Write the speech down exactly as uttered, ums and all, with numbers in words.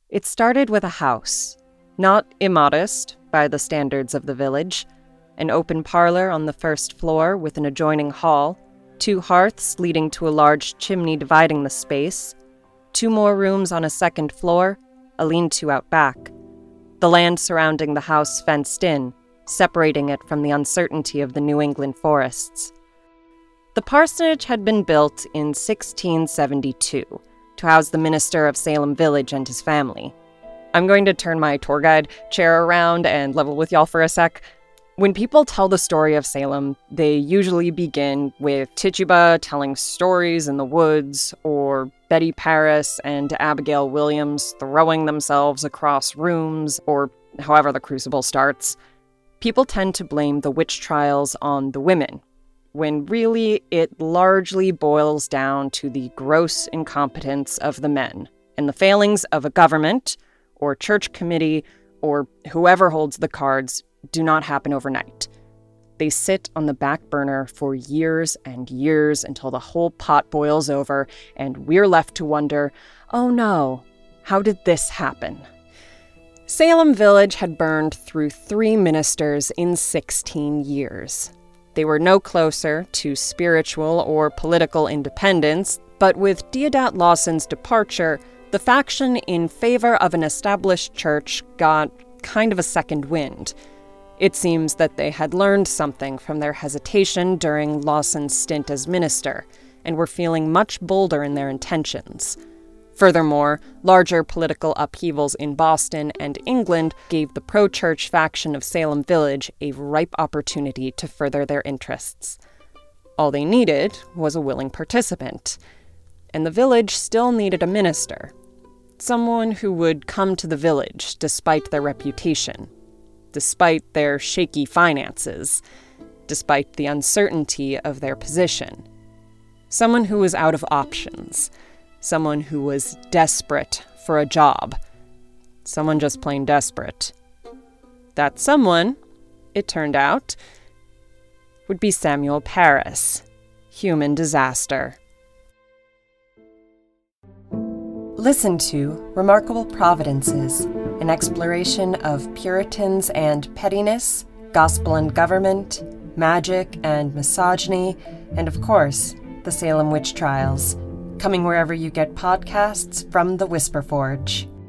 It started with a house, not immodest by the standards of the village, an open parlor on the first floor with an adjoining hall, two hearths leading to a large chimney dividing the space, two more rooms on a second floor, a lean-to out back. The land surrounding the house fenced in, separating it from the uncertainty of the New England forests. The parsonage had been built in sixteen seventy-two to house the minister of Salem Village and his family. I'm going to turn my tour guide chair around and level with y'all for a sec. When people tell the story of Salem, they usually begin with Tituba telling stories in the woods, or Betty Paris and Abigail Williams throwing themselves across rooms, or however the crucible starts. People tend to blame the witch trials on the women, when really it largely boils down to the gross incompetence of the men and the failings of a government or church committee or whoever holds the cards do not happen overnight. They sit on the back burner for years and years until the whole pot boils over and we're left to wonder, oh no, how did this happen? Salem Village had burned through three ministers in sixteen years. They were no closer to spiritual or political independence, but with Deodat Lawson's departure, the faction in favor of an established church got kind of a second wind. It seems that they had learned something from their hesitation during Lawson's stint as minister, and were feeling much bolder in their intentions. Furthermore, larger political upheavals in Boston and England gave the pro-church faction of Salem Village a ripe opportunity to further their interests. All they needed was a willing participant, and the village still needed a minister, someone who would come to the village despite their reputation, despite their shaky finances, despite the uncertainty of their position. Someone who was out of options, someone who was desperate for a job, someone just plain desperate. That someone, it turned out, would be Samuel Parris, human disaster. Listen to Remarkable Providences, an exploration of Puritans and pettiness, gospel and government, magic and misogyny, and of course, the Salem witch trials, coming wherever you get podcasts from the Whisper Forge.